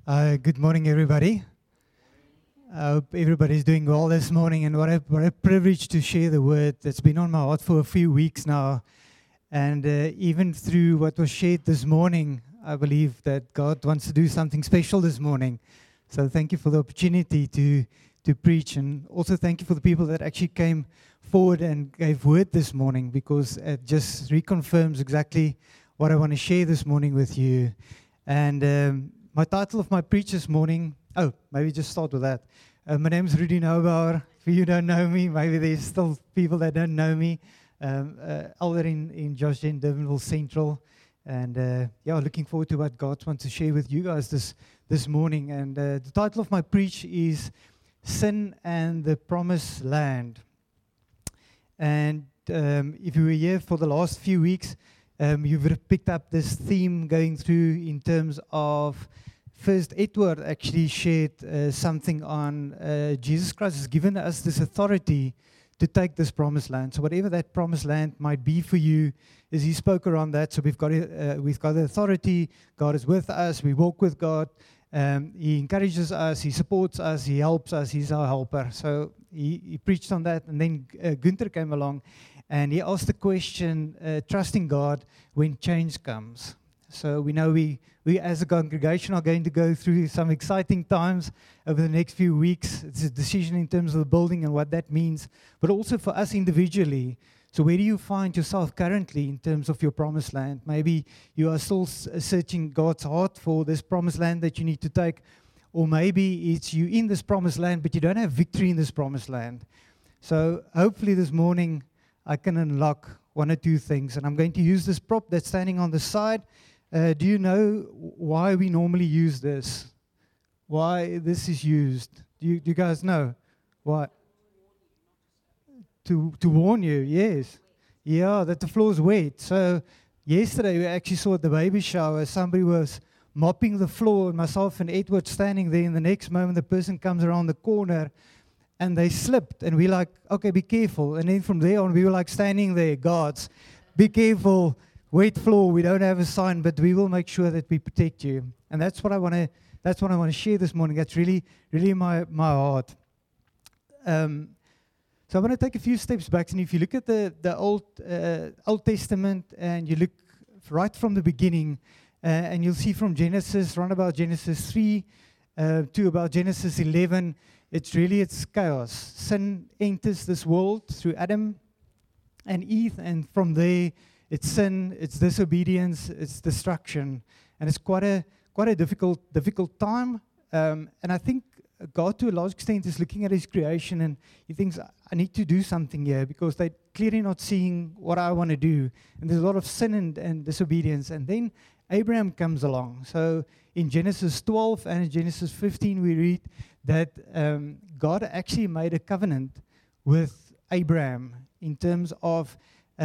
Good morning, everybody. I hope everybody's doing well this morning, and what a privilege to share the word that's been on my heart for a few weeks now. And even through what was shared this morning, I believe that God wants to do something special this morning. So thank you for the opportunity to preach, and also thank you for the people that actually came forward and gave word this morning, because it just reconfirms exactly what I want to share this morning with you. And my title of my preach this morning, maybe just start with that. My name is Rudy Neubauer. If you don't know me, maybe there's still people that don't know me. Elder in Josh Gen Durbanville Central. And looking forward to what God wants to share with you guys this morning. And the title of my preach is Sin and the Promised Land. And if you were here for the last few weeks, you would have picked up this theme going through in terms of first Edward actually shared something on Jesus Christ has given us this authority to take this promised land. So whatever that promised land might be for you, as he spoke around that. So we've got the authority. God is with us. We walk with God. He encourages us. He supports us. He helps us. He's our helper. So he preached on that, and then Gunther came along. And he asked the question, trusting God when change comes. So we know we as a congregation are going to go through some exciting times over the next few weeks. It's a decision in terms of the building and what that means, but also for us individually. So where do you find yourself currently in terms of your promised land? Maybe you are still searching God's heart for this promised land that you need to take, or maybe it's you in this promised land, but you don't have victory in this promised land. So hopefully this morning I can unlock one or two things, and I'm going to use this prop that's standing on the side. Do you know why we normally use this? Why this is used? Do you guys know? Why? To warn you, yes. Yeah, that the floor is wet. So yesterday we actually saw at the baby shower, somebody was mopping the floor, and myself and Edward standing there, and the next moment the person comes around the corner, and they slipped, and we like, okay, be careful. And then from there on, we were like standing there, guards, be careful, wet floor, we don't have a sign, but we will make sure that we protect you. And that's what I want to share this morning. That's really, really my heart. So I want to take a few steps back, and if you look at the Old Testament, and you look right from the beginning, and you'll see from Genesis, around about Genesis 3 to about Genesis 11, it's chaos. Sin enters this world through Adam and Eve, and from there, it's sin, it's disobedience, it's destruction, and it's quite a difficult time. And I think God, to a large extent, is looking at His creation, and He thinks, I need to do something here, because they're clearly not seeing what I want to do, and there's a lot of sin and disobedience. And then Abraham comes along. So in Genesis 12 and in Genesis 15, we read that God actually made a covenant with Abraham in terms of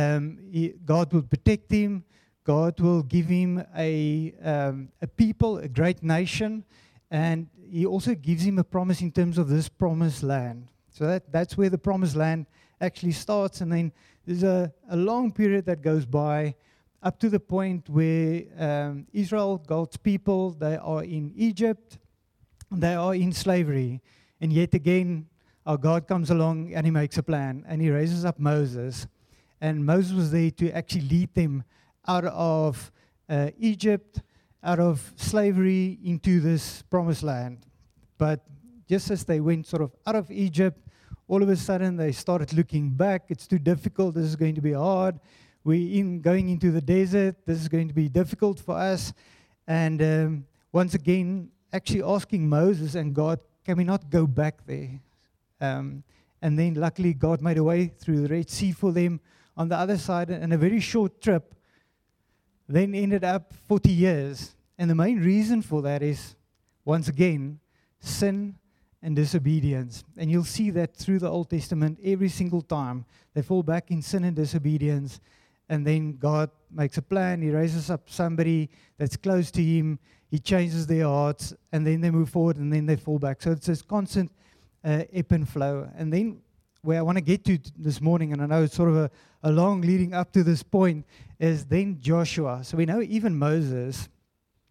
God will protect him, God will give him a people, a great nation, and He also gives him a promise in terms of this promised land. So that's where the promised land actually starts, and then there's a long period that goes by up to the point where Israel, God's people, they are in Egypt, they are in slavery, and yet again our God comes along and He makes a plan, and He raises up Moses. And Moses was there to actually lead them out of Egypt, out of slavery, into this promised land. But just as they went sort of out of Egypt, all of a sudden they started looking back. It's too difficult. This is going to be hard. We're going into the desert. This is going to be difficult for us. And once again, actually asking Moses and God, can we not go back there? And then luckily God made a way through the Red Sea for them on the other side, and a very short trip then ended up 40 years. And the main reason for that is, once again, sin and disobedience. And you'll see that through the Old Testament, every single time they fall back in sin and disobedience, and then God makes a plan. He raises up somebody that's close to Him, He changes their hearts, and then they move forward, and then they fall back. So it's this constant ebb and flow. And then where I want to get to this morning, and I know it's sort of a long leading up to this point, is then Joshua. So we know even Moses,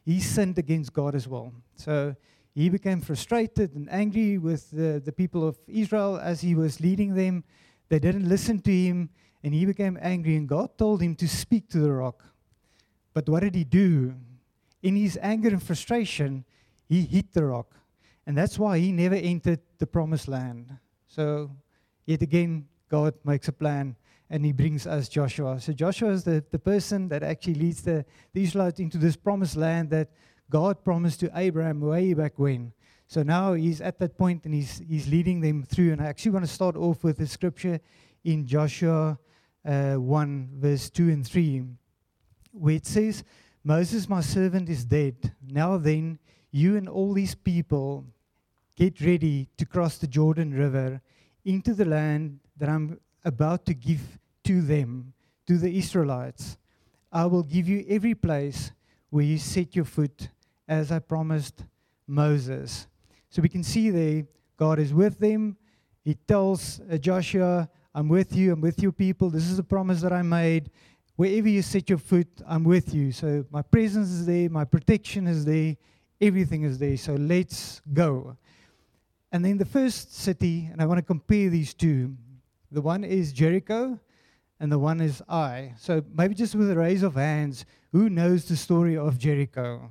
he sinned against God as well. So he became frustrated and angry with the people of Israel as he was leading them. They didn't listen to him, and he became angry, and God told him to speak to the rock. But what did he do? In his anger and frustration, he hit the rock. And that's why he never entered the promised land. So, yet again, God makes a plan, and he brings us Joshua. So Joshua is the person that actually leads the Israelites into this promised land that God promised to Abraham way back when. So now he's at that point, and he's leading them through. And I actually want to start off with the scripture in Joshua 1, verse 2 and 3, where it says, Moses, my servant, is dead. Now then, you and all these people get ready to cross the Jordan River into the land that I'm about to give to them, to the Israelites. I will give you every place where you set your foot, as I promised Moses. So we can see there, God is with them. He tells Joshua, I'm with you, I'm with your people. This is the promise that I made. Wherever you set your foot, I'm with you. So my presence is there, my protection is there, everything is there. So let's go. And then the first city, and I want to compare these two. The one is Jericho, and the one is Ai. So maybe just with a raise of hands, who knows the story of Jericho?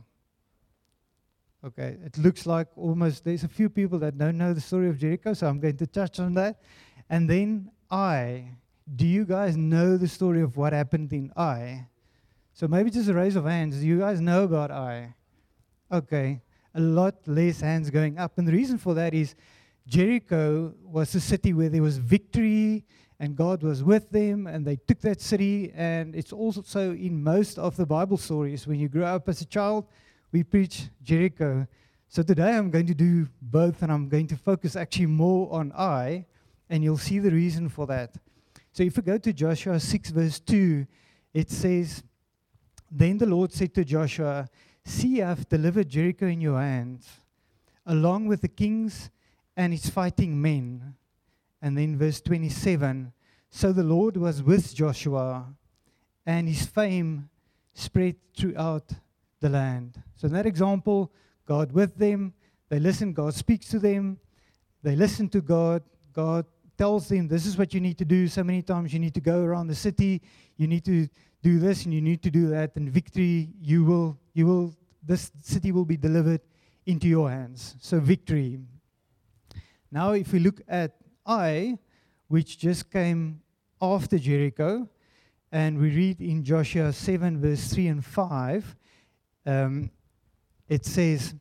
Okay, it looks like almost there's a few people that don't know the story of Jericho, so I'm going to touch on that. And then Ai. Do you guys know the story of what happened in Ai? So maybe just a raise of hands. Do you guys know about Ai? Okay, a lot less hands going up. And the reason for that is Jericho was a city where there was victory and God was with them, and they took that city. And it's also in most of the Bible stories. When you grow up as a child, we preach Jericho. So today I'm going to do both, and I'm going to focus actually more on Ai, and you'll see the reason for that. So if we go to Joshua 6 verse 2, it says, Then the Lord said to Joshua, See, I have delivered Jericho in your hands, along with the kings and its fighting men. And then verse 27, So the Lord was with Joshua, and his fame spread throughout the land. So in that example, God with them, they listen, God speaks to them, they listen to God, God tells them, this is what you need to do. So many times you need to go around the city, you need to do this and you need to do that, and victory, this city will be delivered into your hands. So victory. Now if we look at Ai, which just came after Jericho, and we read in Joshua 7 verse 3 and 5, it says,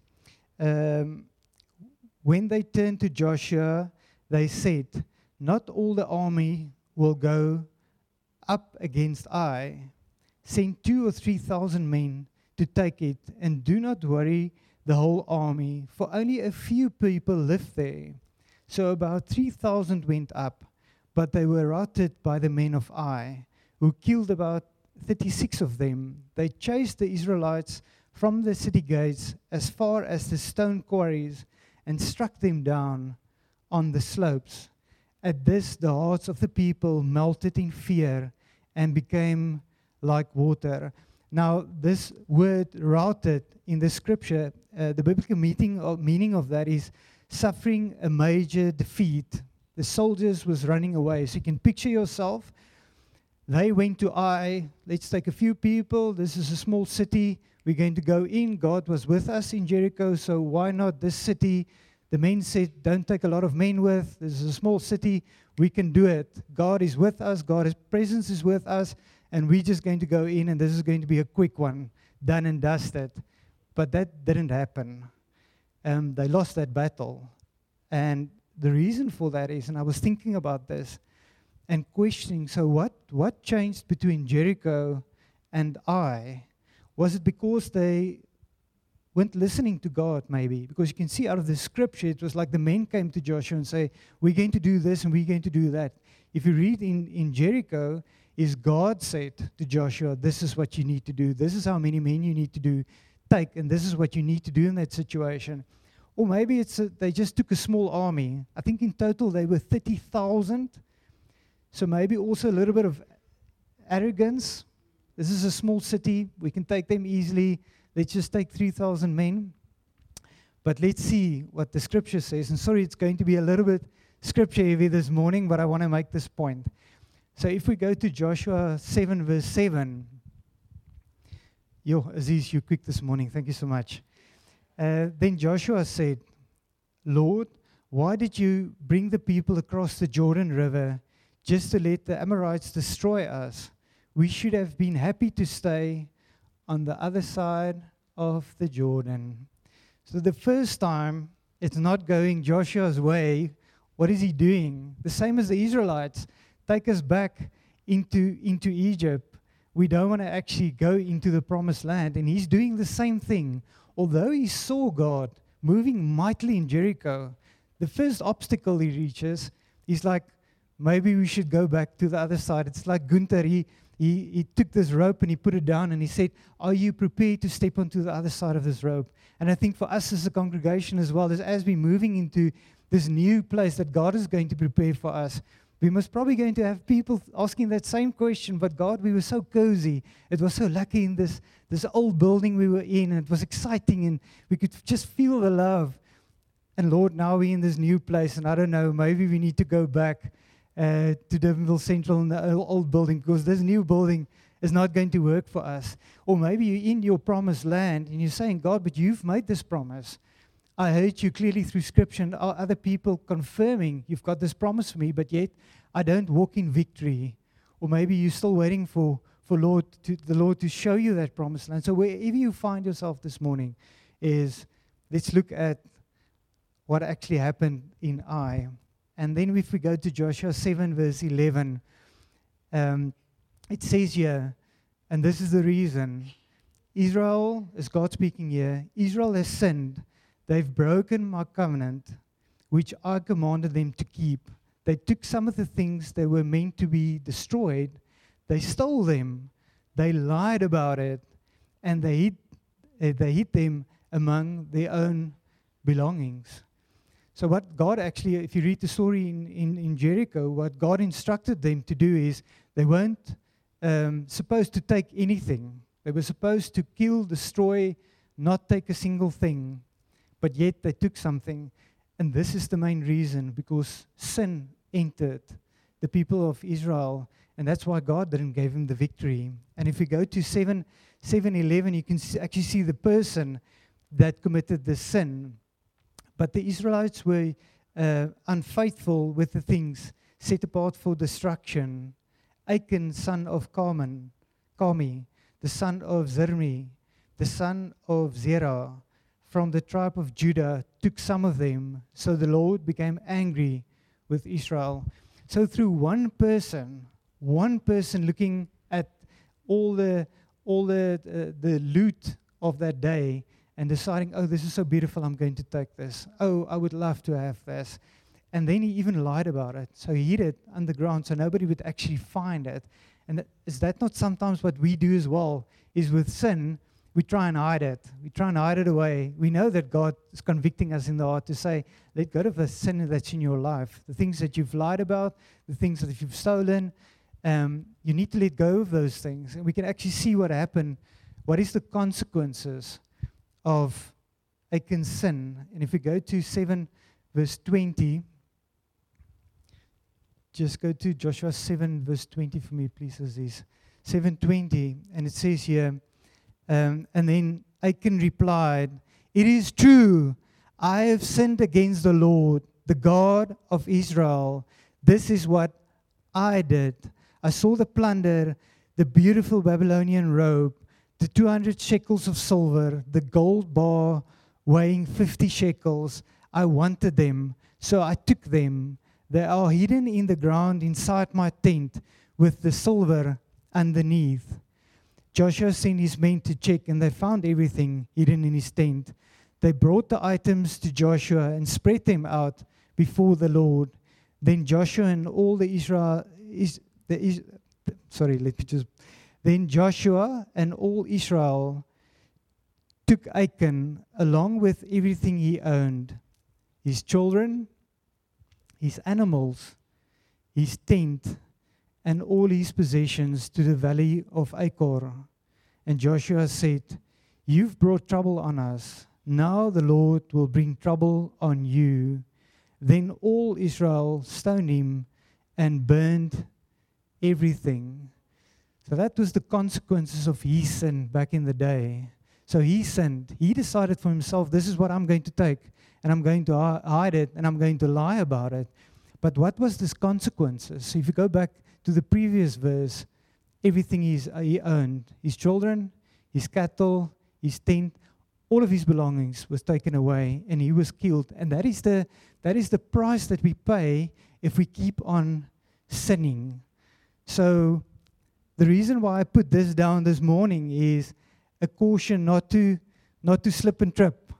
when they turned to Joshua, they said, Not all the army will go up against Ai. Send 2,000 or 3,000 men to take it, and do not worry the whole army, for only a few people lived there. So about 3,000 went up, but they were routed by the men of Ai, who killed about 36 of them. They chased the Israelites from the city gates as far as the stone quarries and struck them down on the slopes. At this, the hearts of the people melted in fear and became like water. Now, this word routed in the scripture, the biblical meaning of that is suffering a major defeat. The soldiers was running away. So you can picture yourself. They went to Ai. Let's take a few people. This is a small city. We're going to go in. God was with us in Jericho, so why not this city? The men said, don't take a lot of men with. This is a small city. We can do it. God is with us. God's presence is with us. And we're just going to go in, and this is going to be a quick one, done and dusted. But that didn't happen. They lost that battle. And the reason for that is, and I was thinking about this and questioning, so what changed between Jericho and Ai? Was it because they weren't listening to God, maybe? Because you can see out of the scripture, it was like the men came to Joshua and say, we're going to do this and we're going to do that. If you read in Jericho, is God said to Joshua, this is what you need to do. This is how many men you need to take, and this is what you need to do in that situation. Or maybe they just took a small army. I think in total they were 30,000. So maybe also a little bit of arrogance. This is a small city. We can take them easily. let's just take 3,000 men. But let's see what the scripture says. And sorry, it's going to be a little bit scripture heavy this morning, but I want to make this point. So if we go to Joshua 7 verse 7. Yo, Aziz, you're quick this morning. Thank you so much. Then Joshua said, Lord, why did you bring the people across the Jordan River just to let the Amorites destroy us? We should have been happy to stay on the other side of the Jordan. So the first time, it's not going Joshua's way. What is he doing? The same as the Israelites. Take us back into Egypt. We don't want to actually go into the promised land. And he's doing the same thing. Although he saw God moving mightily in Jericho, the first obstacle he reaches, he's like, maybe we should go back to the other side. It's like Gunther, he took this rope and he put it down and he said, are you prepared to step onto the other side of this rope? And I think for us as a congregation as well, as we're moving into this new place that God is going to prepare for us, we must probably going to have people asking that same question, but God, we were so cozy. It was so lucky in this old building we were in, and it was exciting, and we could just feel the love. And Lord, now we're in this new place, and I don't know, maybe we need to go back to Durbanville Central in the old building, because this new building is not going to work for us. Or maybe you're in your promised land, and you're saying, God, but you've made this promise. I heard you clearly through Scripture and other people confirming you've got this promise for me, but yet I don't walk in victory. Or maybe you're still waiting for the Lord to show you that promised land. So wherever you find yourself this morning, let's look at what actually happened in Ai. And then if we go to Joshua 7 verse 11, it says here, and this is the reason, Israel, is God speaking here, Israel has sinned. They've broken my covenant, which I commanded them to keep. They took some of the things that were meant to be destroyed. They stole them. They lied about it. And they hid them among their own belongings. So what God actually, if you read the story in Jericho, what God instructed them to do is they weren't supposed to take anything. They were supposed to kill, destroy, not take a single thing. But yet they took something. And this is the main reason, because sin entered the people of Israel. And that's why God didn't give him the victory. And if we go to 7:11, you can actually see the person that committed the sin. But the Israelites were unfaithful with the things set apart for destruction. Achan, son of Carmi, the son of Zermi, the son of Zerah, from the tribe of Judah, took some of them. So the Lord became angry with Israel. So through one person looking at all the loot of that day and deciding, oh, this is so beautiful, I'm going to take this. Oh, I would love to have this. And then he even lied about it. So he hid it underground so nobody would actually find it. And is that not sometimes what we do as well? Is with sin, we try and hide it. We try and hide it away. We know that God is convicting us in the heart to say, let go of the sin that's in your life. The things that you've lied about, the things that you've stolen, you need to let go of those things. And we can actually see what happened. What is the consequences of Achan's sin? And if we go to 7 verse 20, just go to Joshua 7 verse 20 for me, please, Aziz. 7:20, and it says here, and then Achan replied, it is true, I have sinned against the Lord, the God of Israel. This is what I did. I saw the plunder, the beautiful Babylonian robe, the 200 shekels of silver, the gold bar weighing 50 shekels. I wanted them, so I took them. They are hidden in the ground inside my tent with the silver underneath. Joshua sent his men to check, and they found everything hidden in his tent. They brought the items to Joshua and spread them out before the Lord. Then Joshua and all the Then Joshua and all Israel took Achan along with everything he owned, his children, his animals, his tent, and all his possessions to the valley of Achor. And Joshua said, You've brought trouble on us. Now the Lord will bring trouble on you. Then all Israel stoned him and burned everything. So that was the consequences of his sin back in the day. So he sinned. He decided for himself, this is what I'm going to take, and I'm going to hide it, and I'm going to lie about it. But what was this consequences? If you go back to the previous verse, everything he owned, his children, his cattle, his tent, all of his belongings was taken away, and he was killed. And that is the price that we pay if we keep on sinning. So the reason why I put this down this morning is a caution not to slip and trip.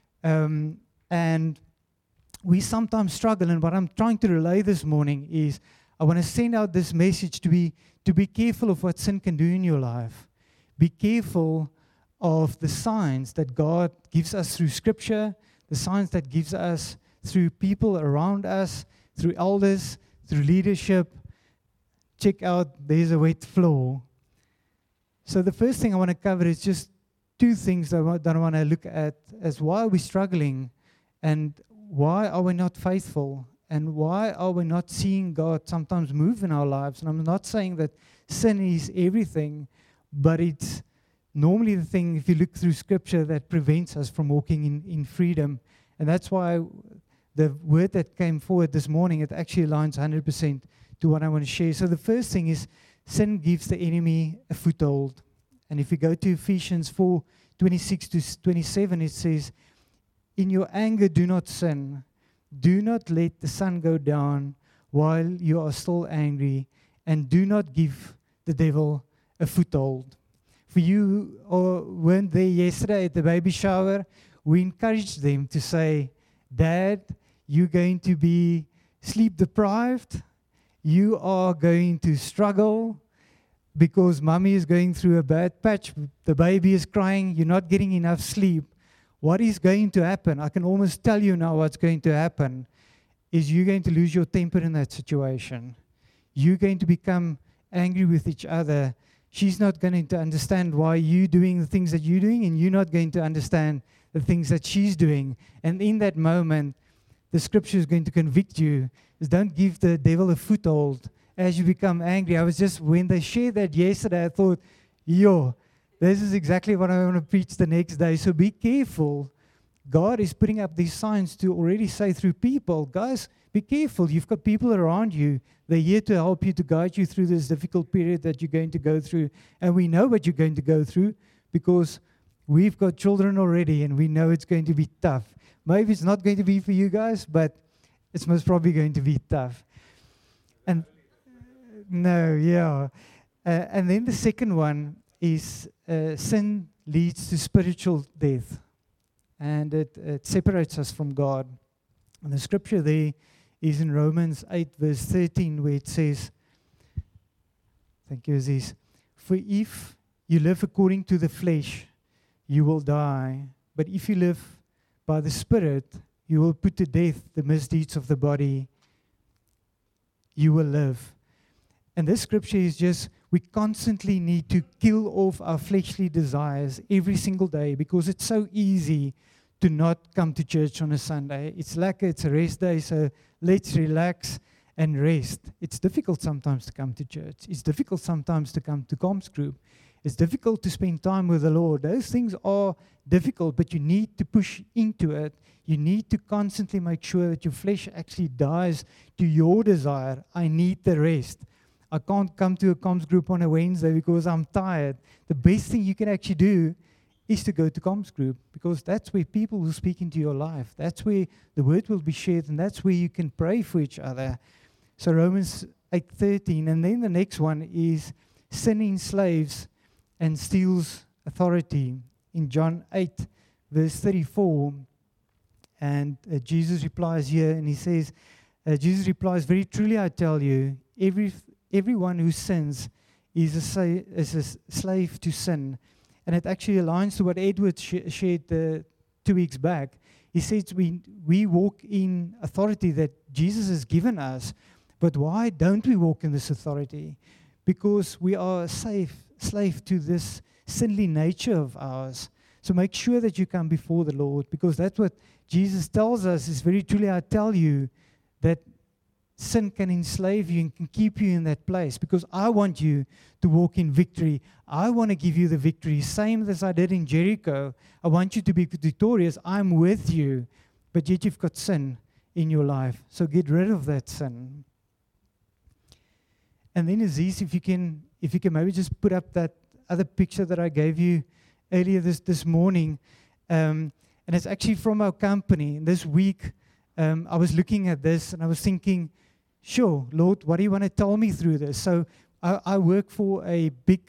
And we sometimes struggle, and what I'm trying to relay this morning is I want to send out this message to be careful of what sin can do in your life. Be careful of the signs that God gives us through Scripture, the signs that gives us through people around us, through elders, through leadership. Check out, there's a wet floor. So the first thing I want to cover is just two things that I want to look at as why are we struggling, and why are we not faithful, and why are we not seeing God sometimes move in our lives. And I'm not saying that sin is everything, but it's normally the thing, if you look through Scripture, that prevents us from walking in freedom. And that's why the word that came forward this morning, it actually aligns 100% to what I want to share. So the first thing is sin gives the enemy a foothold. And if you go to Ephesians 4:26 to 27, it says, in your anger do not sin. Do not let the sun go down while you are still angry, and do not give the devil a foothold. For you who weren't there yesterday at the baby shower, we encouraged them to say, Dad, you're going to be sleep deprived. You are going to struggle because mommy is going through a bad patch. The baby is crying. You're not getting enough sleep. What is going to happen? I can almost tell you now what's going to happen is you're going to lose your temper in that situation. You're going to become angry with each other. She's not going to understand why you're doing the things that you're doing, and you're not going to understand the things that she's doing. And in that moment, the Scripture is going to convict you. Is don't give the devil a foothold as you become angry. When they shared that yesterday, I thought, this is exactly what I want to preach the next day. So be careful. God is putting up these signs to already say through people, guys, be careful. You've got people around you. They're here to help you, to guide you through this difficult period that you're going to go through. And we know what you're going to go through because we've got children already, and we know it's going to be tough. Maybe it's not going to be for you guys, but it's most probably going to be tough. And and then the second one is sin leads to spiritual death, and it separates us from God. And the Scripture there is in Romans 8 verse 13, where it says, thank you, Aziz, for if you live according to the flesh, you will die. But if you live by the Spirit, you will put to death the misdeeds of the body. You will live. And this Scripture is just, we constantly need to kill off our fleshly desires every single day, because it's so easy to not come to church on a Sunday. It's like it's a rest day, so let's relax and rest. It's difficult sometimes to come to church. It's difficult sometimes to come to comms group. It's difficult to spend time with the Lord. Those things are difficult, but you need to push into it. You need to constantly make sure that your flesh actually dies to your desire. I need the rest. I can't come to a comms group on a Wednesday because I'm tired. The best thing you can actually do is to go to comms group, because that's where people will speak into your life. That's where the word will be shared, and that's where you can pray for each other. So Romans 8:13, and then the next one is sin enslaves and steals authority. In John 8, verse 34, and Jesus replies here, and he says, Jesus replies, very truly I tell you, everyone who sins is a slave to sin. And it actually aligns to what Edward shared 2 weeks back. He says we walk in authority that Jesus has given us. But why don't we walk in this authority? Because we are a slave to this sinly nature of ours. So make sure that you come before the Lord, because that's what Jesus tells us is very truly, I tell you, that sin can enslave you and can keep you in that place, because I want you to walk in victory. I want to give you the victory, same as I did in Jericho. I want you to be victorious. I'm with you, but yet you've got sin in your life. So get rid of that sin. And then Aziz, if you can maybe just put up that other picture that I gave you earlier this morning. And it's actually from our company. This week, I was looking at this and I was thinking, sure, Lord, what do you want to tell me through this? So I work for a big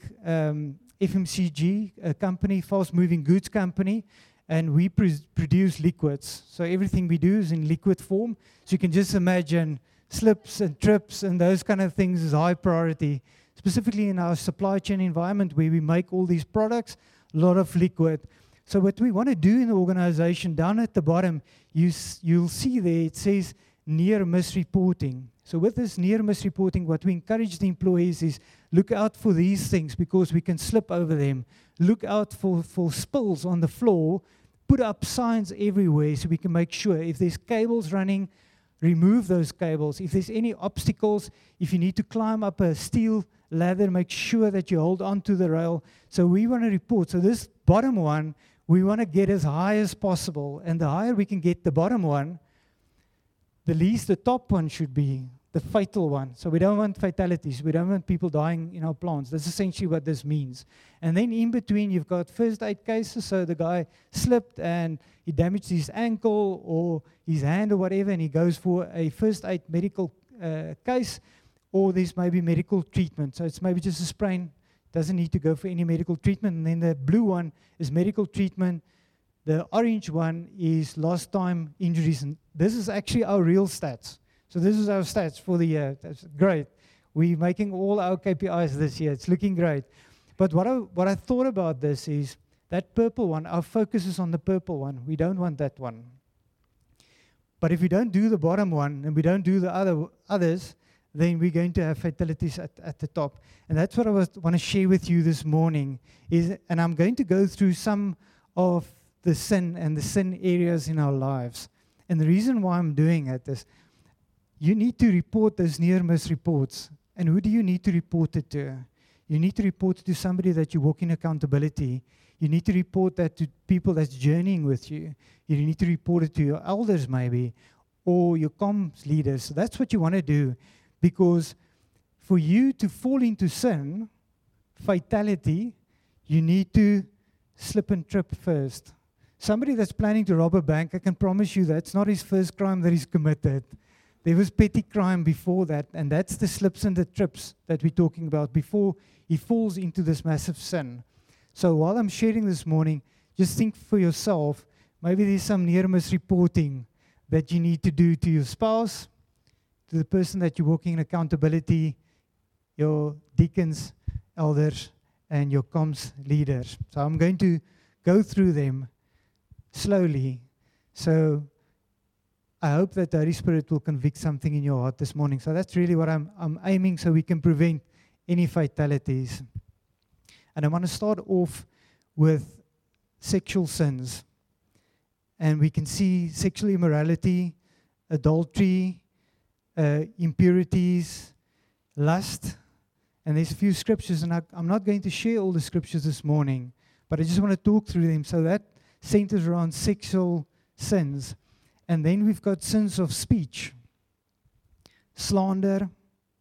FMCG company, fast-moving goods company, and we produce liquids. So everything we do is in liquid form. So you can just imagine slips and trips and those kind of things is high priority, specifically in our supply chain environment where we make all these products, a lot of liquid. So what we want to do in the organization, down at the bottom, you'll see there it says near-miss reporting. So with this near-miss reporting, what we encourage the employees is look out for these things because we can slip over them. Look out for spills on the floor. Put up signs everywhere so we can make sure if there's cables running, remove those cables. If there's any obstacles, if you need to climb up a steel ladder, make sure that you hold on to the rail. So we want to report. So this bottom one, we want to get as high as possible. And the higher we can get the bottom one, the least the top one should be, the fatal one. So we don't want fatalities. We don't want people dying in our plants. That's essentially what this means. And then in between, you've got first aid cases. So the guy slipped and he damaged his ankle or his hand or whatever, and he goes for a first aid medical case, or there's maybe medical treatment. So it's maybe just a sprain. Doesn't need to go for any medical treatment. And then the blue one is medical treatment. The orange one is lost time injuries. And this is actually our real stats. So this is our stats for the year. That's great. We're making all our KPIs this year. It's looking great. But what I thought about this is that purple one, our focus is on the purple one. We don't want that one. But if we don't do the bottom one and we don't do the others, then we're going to have fatalities at the top. And that's what I want to share with you this morning. And I'm going to go through some of the sin and the sin areas in our lives. And the reason why I'm doing it is you need to report those near-miss reports. And who do you need to report it to? You need to report it to somebody that you walk in accountability. You need to report that to people that's journeying with you. You need to report it to your elders maybe, or your comms leaders. So that's what you want to do. Because for you to fall into sin, fatality, you need to slip and trip first. Somebody that's planning to rob a bank, I can promise you that's not his first crime that he's committed. There was petty crime before that, and that's the slips and the trips that we're talking about before he falls into this massive sin. So while I'm sharing this morning, just think for yourself, maybe there's some near-miss reporting that you need to do to your spouse, to the person that you're walking in accountability, your deacons, elders, and your comms leaders. So I'm going to go through them slowly. So I hope that the Holy Spirit will convict something in your heart this morning. So that's really what I'm aiming, so we can prevent any fatalities. And I want to start off with sexual sins. And we can see sexual immorality, adultery, impurities, lust. And there's a few scriptures, and I'm not going to share all the scriptures this morning, but I just want to talk through them. So that centers around sexual sins. And then we've got sins of speech, slander,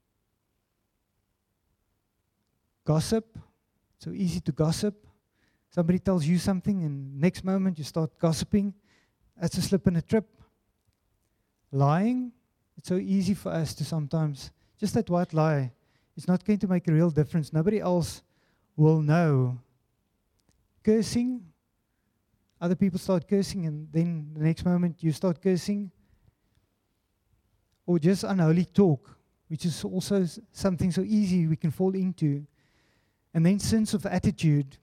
gossip. So easy to gossip. Somebody tells you something, and next moment you start gossiping. That's a slip and a trip. Lying. It's so easy for us to sometimes, just that white lie, it's not going to make a real difference. Nobody else will know. Cursing. Other people start cursing, and then the next moment you start cursing. Or just unholy talk, which is also something so easy we can fall into. And then sins of attitude.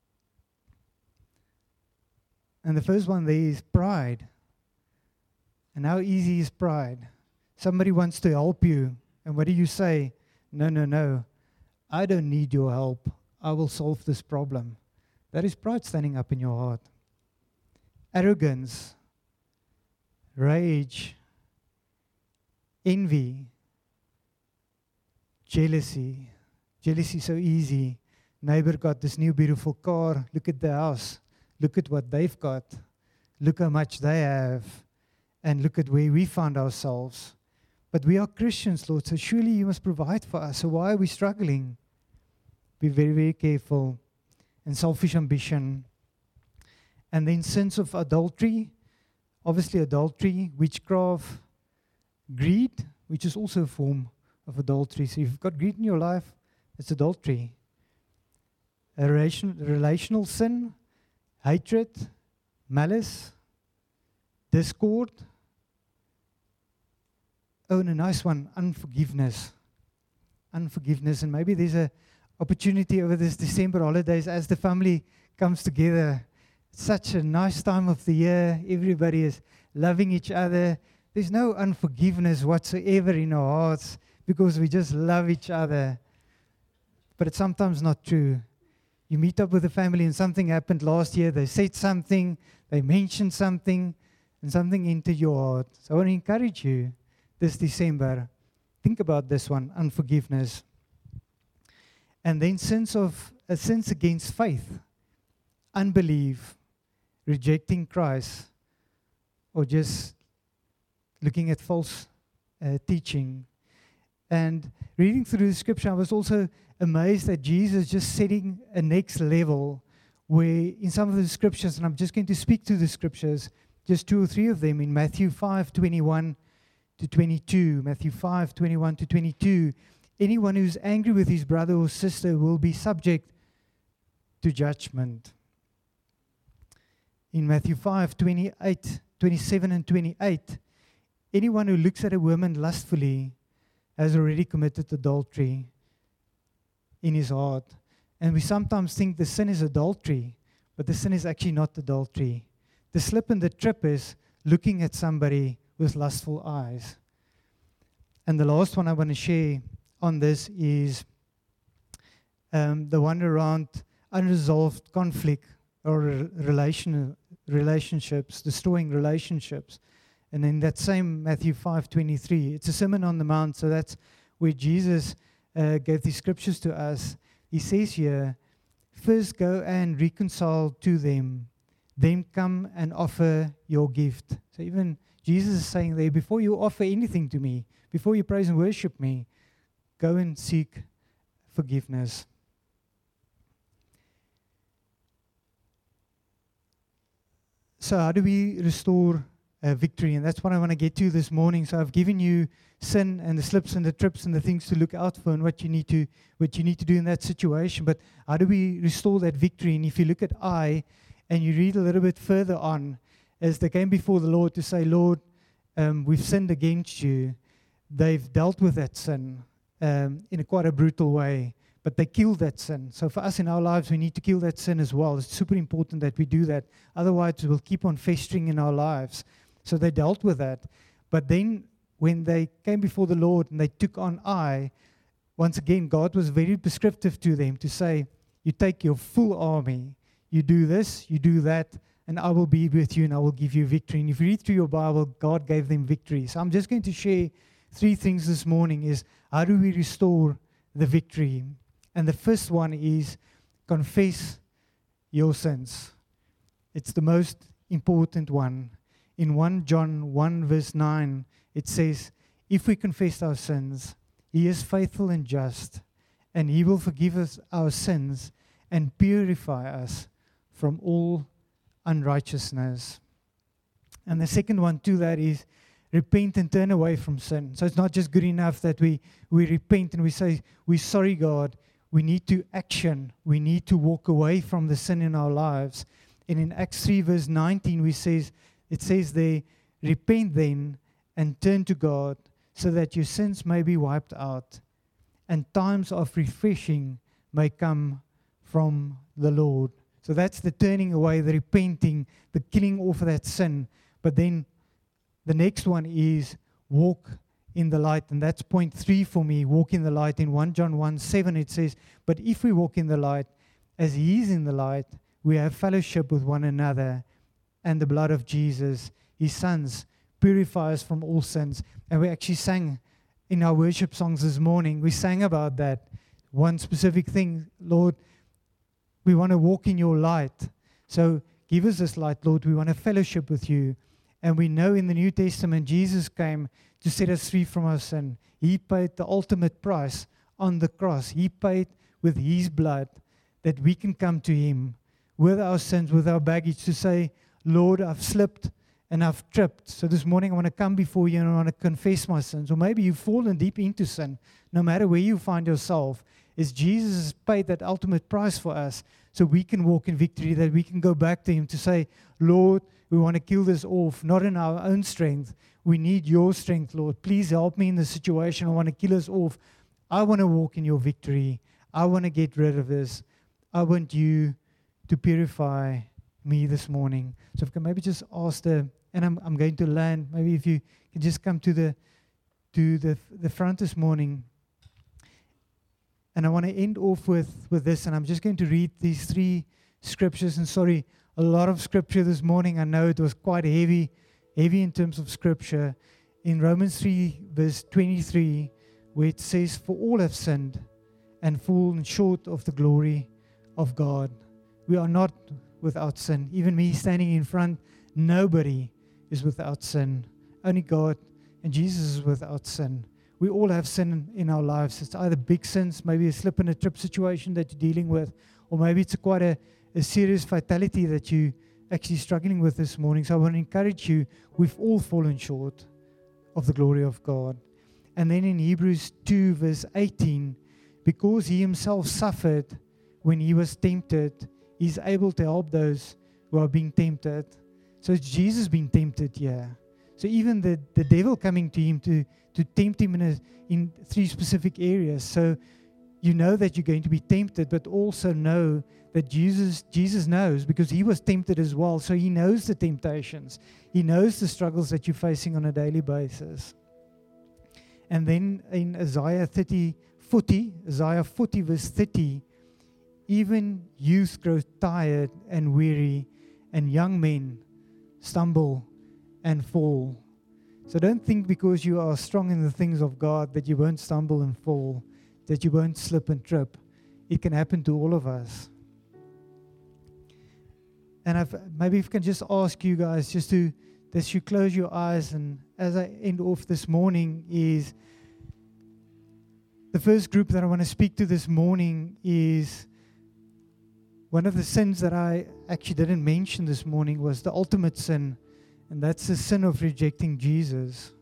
And the first one there is pride. And how easy is pride? Somebody wants to help you, and what do you say? No, I don't need your help. I will solve this problem. That is pride standing up in your heart. Arrogance, rage, envy, jealousy. Jealousy so easy. Neighbor got this new beautiful car. Look at the house. Look at what they've got. Look how much they have. And look at where we found ourselves. But we are Christians, Lord, so surely you must provide for us. So why are we struggling? Be very, very careful. And selfish ambition. And then sins of adultery. Obviously adultery, witchcraft, greed, which is also a form of adultery. So if you've got greed in your life, it's adultery. A relational sin, hatred, malice, discord. Oh, and a nice one, unforgiveness. Unforgiveness. And maybe there's an opportunity over this December holidays as the family comes together. It's such a nice time of the year. Everybody is loving each other. There's no unforgiveness whatsoever in our hearts because we just love each other. But it's sometimes not true. You meet up with the family and something happened last year. They said something, they mentioned something, and something entered your heart. So I want to encourage you this December. Think about this one, unforgiveness. And then sins against faith, unbelief, rejecting Christ, or just looking at false teaching. And reading through the scripture, I was also amazed at Jesus just setting a next level where in some of the scriptures, and I'm just going to speak to the scriptures, just 2 or 3 of them in Matthew 5:21 to 22. Matthew 5:21 to 22. Anyone who's angry with his brother or sister will be subject to judgment. In Matthew 5:28, 27 and 28, anyone who looks at a woman lustfully has already committed adultery in his heart. And we sometimes think the sin is adultery, but the sin is actually not adultery. The slip and the trip is looking at somebody with lustful eyes. And the last one I want to share on this is the one around unresolved conflict or relationships, destroying relationships. And in that same Matthew 5:23, it's a Sermon on the Mount, so that's where Jesus gave these scriptures to us. He says here, first go and reconcile to them, then come and offer your gift. So even Jesus is saying there, before you offer anything to me, before you praise and worship me, go and seek forgiveness. So how do we restore victory? And that's what I want to get to this morning. So I've given you sin and the slips and the trips and the things to look out for and what you need to do in that situation. But how do we restore that victory? And if you look at Ai and you read a little bit further on, as they came before the Lord to say, Lord, we've sinned against you. They've dealt with that sin in quite a brutal way, but they killed that sin. So for us in our lives, we need to kill that sin as well. It's super important that we do that. Otherwise, it will keep on festering in our lives. So they dealt with that. But then when they came before the Lord and they took on Ai, once again, God was very prescriptive to them to say, you take your full army, you do this, you do that, and I will be with you and I will give you victory. And if you read through your Bible, God gave them victory. So I'm just going to share 3 things this morning is how do we restore the victory? And the first one is confess your sins. It's the most important one. In 1 John 1 verse 9, it says, if we confess our sins, He is faithful and just, and He will forgive us our sins and purify us from all unrighteousness. And the second one to that is repent and turn away from sin. So it's not just good enough that we repent and we say, we're sorry, God. We need to action. We need to walk away from the sin in our lives. And in Acts 3 verse 19, it says there, repent then and turn to God so that your sins may be wiped out and times of refreshing may come from the Lord. So that's the turning away, the repenting, the killing off of that sin. But then the next one is walk in the light. And that's point 3 for me, walk in the light. In 1 John 1:7 it says, but if we walk in the light, as He is in the light, we have fellowship with one another, and the blood of Jesus, his sons, purifies from all sins. And we actually sang in our worship songs this morning, we sang about that. One specific thing, Lord, we want to walk in your light. So give us this light, Lord. We want to fellowship with you. And we know in the New Testament, Jesus came to set us free from our sin. He paid the ultimate price on the cross. He paid with his blood that we can come to him with our sins, with our baggage, to say, Lord, I've slipped and I've tripped. So this morning I want to come before you and I want to confess my sins. Or maybe you've fallen deep into sin. No matter where you find yourself, is Jesus has paid that ultimate price for us so we can walk in victory, that we can go back to him to say, Lord, we want to kill this off, not in our own strength. We need your strength, Lord. Please help me in this situation. I want to kill us off. I want to walk in your victory. I want to get rid of this. I want you to purify me this morning. So if I can maybe just ask and I'm going to land, maybe if you can just come to the front this morning. And I want to end off with this, and I'm just going to read these 3 scriptures. And sorry, a lot of scripture this morning. I know it was quite heavy in terms of scripture. In Romans 3, verse 23, where it says, for all have sinned and fallen short of the glory of God. We are not without sin. Even me standing in front, nobody is without sin. Only God and Jesus is without sin. We all have sin in our lives. It's either big sins, maybe a slip and a trip situation that you're dealing with, or maybe it's quite a serious fatality that you're actually struggling with this morning. So I want to encourage you, we've all fallen short of the glory of God. And then in Hebrews 2, verse 18, because he himself suffered when he was tempted, he's able to help those who are being tempted. So it's Jesus being tempted here. So even the devil coming to him to tempt him in 3 specific areas. So you know that you're going to be tempted, but also know that Jesus knows, because he was tempted as well. So he knows the temptations. He knows the struggles that you're facing on a daily basis. And then in Isaiah 40, verse 30, even youth grow tired and weary, and young men stumble and fall. So don't think because you are strong in the things of God that you won't stumble and fall, that you won't slip and trip. It can happen to all of us. And maybe if I can just ask you guys just to you close your eyes, and as I end off this morning, is the first group that I want to speak to this morning is one of the sins that I actually didn't mention this morning was the ultimate sin, and that's the sin of rejecting Jesus.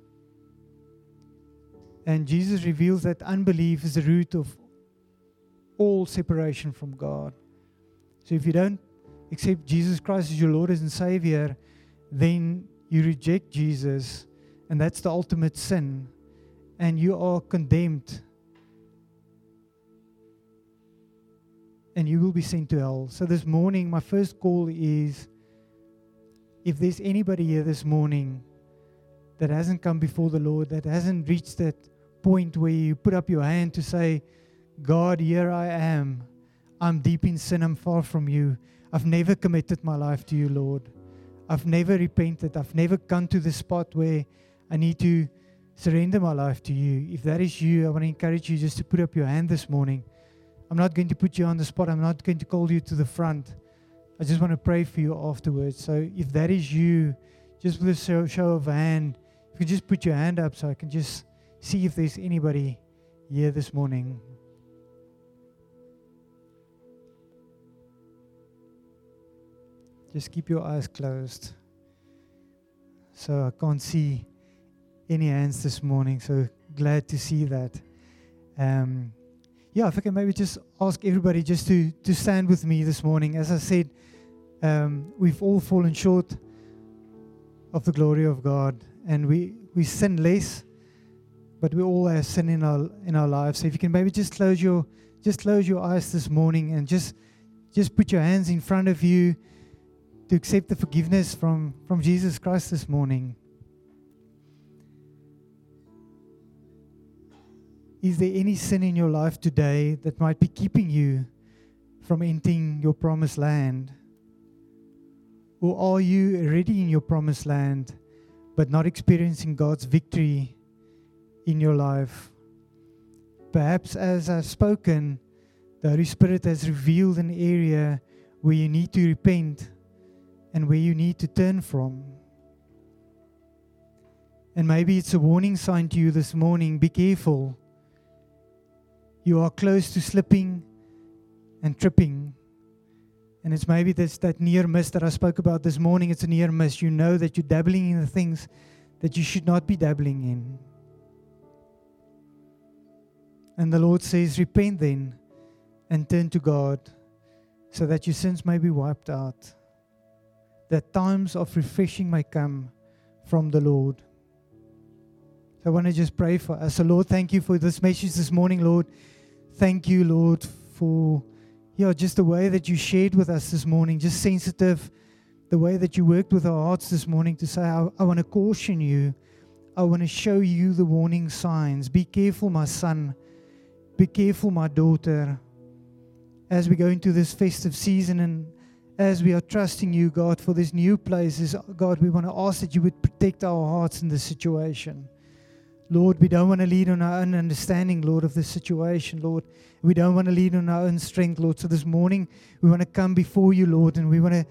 And Jesus reveals that unbelief is the root of all separation from God. So if you don't accept Jesus Christ as your Lord and Savior, then you reject Jesus, and that's the ultimate sin, and you are condemned, and you will be sent to hell. So this morning, my first call is, if there's anybody here this morning that hasn't come before the Lord, that hasn't reached that point where you put up your hand to say, God, here I am. I'm deep in sin. I'm far from you. I've never committed my life to you, Lord. I've never repented. I've never come to the spot where I need to surrender my life to you. If that is you, I want to encourage you just to put up your hand this morning. I'm not going to put you on the spot. I'm not going to call you to the front. I just want to pray for you afterwards. So if that is you, just with a show of a hand, if you just put your hand up so I can just see if there's anybody here this morning. Just keep your eyes closed. So I can't see any hands this morning, so glad to see that. If I can maybe just ask everybody just to stand with me this morning. As I said, we've all fallen short of the glory of God, and we sin less, but we all have sin in our lives. So if you can maybe just close your eyes this morning and just put your hands in front of you to accept the forgiveness from Jesus Christ this morning. Is there any sin in your life today that might be keeping you from entering your promised land? Or are you already in your promised land, but not experiencing God's victory in your life? Perhaps as I've spoken, the Holy Spirit has revealed an area where you need to repent and where you need to turn from. And maybe it's a warning sign to you this morning. Be careful. You are close to slipping and tripping. And it's maybe that near miss that I spoke about this morning. It's a near miss. You know that you're dabbling in the things that you should not be dabbling in. And the Lord says, repent then and turn to God so that your sins may be wiped out, that times of refreshing may come from the Lord. So I want to just pray for us. So Lord, thank you for this message this morning, Lord. Thank you, Lord, for just the way that you shared with us this morning, just sensitive, the way that you worked with our hearts this morning to say, I want to caution you. I want to show you the warning signs. Be careful, my son. Be careful, my daughter. As we go into this festive season and as we are trusting you, God, for this new places, God, we want to ask that you would protect our hearts in this situation. Lord, we don't want to lead on our own understanding, Lord, of this situation, Lord. We don't want to lead on our own strength, Lord. So this morning, we want to come before you, Lord, and we want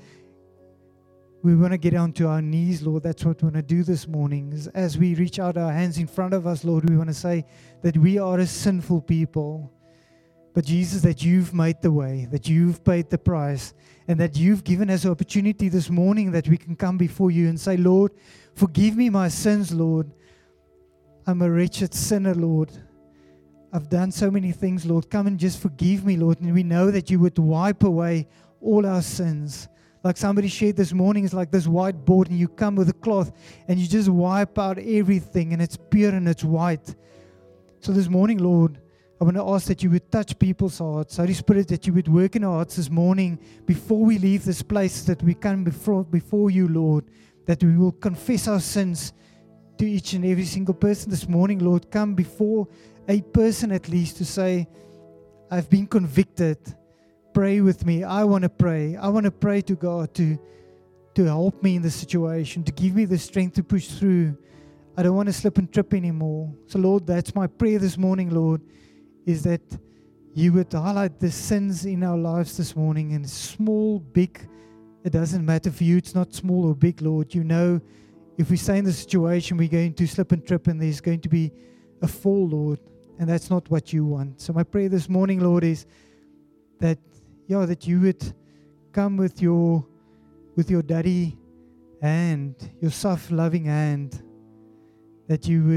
to get onto our knees, Lord. That's what we want to do this morning. As we reach out our hands in front of us, Lord, we want to say that we are a sinful people. But Jesus, that you've made the way, that you've paid the price, and that you've given us an opportunity this morning that we can come before you and say, Lord, forgive me my sins, Lord. I'm a wretched sinner, Lord. I've done so many things, Lord. Come and just forgive me, Lord. And we know that you would wipe away all our sins. Like somebody shared this morning, it's like this whiteboard, and you come with a cloth and you just wipe out everything, and it's pure and it's white. So this morning, Lord, I want to ask that you would touch people's hearts. Holy Spirit, that you would work in our hearts this morning before we leave this place, that we come before you, Lord, that we will confess our sins to each and every single person this morning, Lord. Come before a person at least to say, I've been convicted. Pray with me. I want to pray. I want to pray to God to help me in this situation, to give me the strength to push through. I don't want to slip and trip anymore. So, Lord, that's my prayer this morning, Lord, is that you would highlight the sins in our lives this morning, and small, big, it doesn't matter for you. It's not small or big, Lord. You know, if we stay in the situation, we're going to slip and trip, and there's going to be a fall, Lord, and that's not what you want. So my prayer this morning, Lord, is that you would come with your daddy hand, your soft, loving hand, that you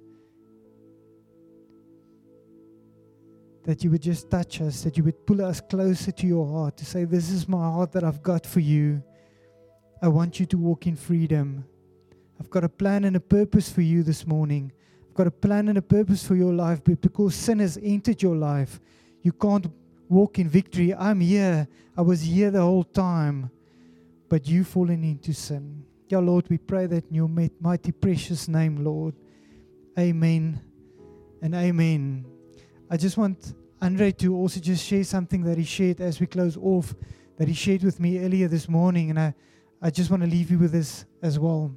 would just touch us, that you would pull us closer to your heart, to say, this is my heart that I've got for you. I want you to walk in freedom. I've got a plan and a purpose for you this morning. I've got a plan and a purpose for your life, but because sin has entered your life, you can't walk in victory. I'm here. I was here the whole time, but you've fallen into sin. Yeah, Lord, we pray that in your mighty, precious name, Lord. Amen and amen. I just want Andre to also just share something that he shared as we close off, that he shared with me earlier this morning, and I just want to leave you with this as well.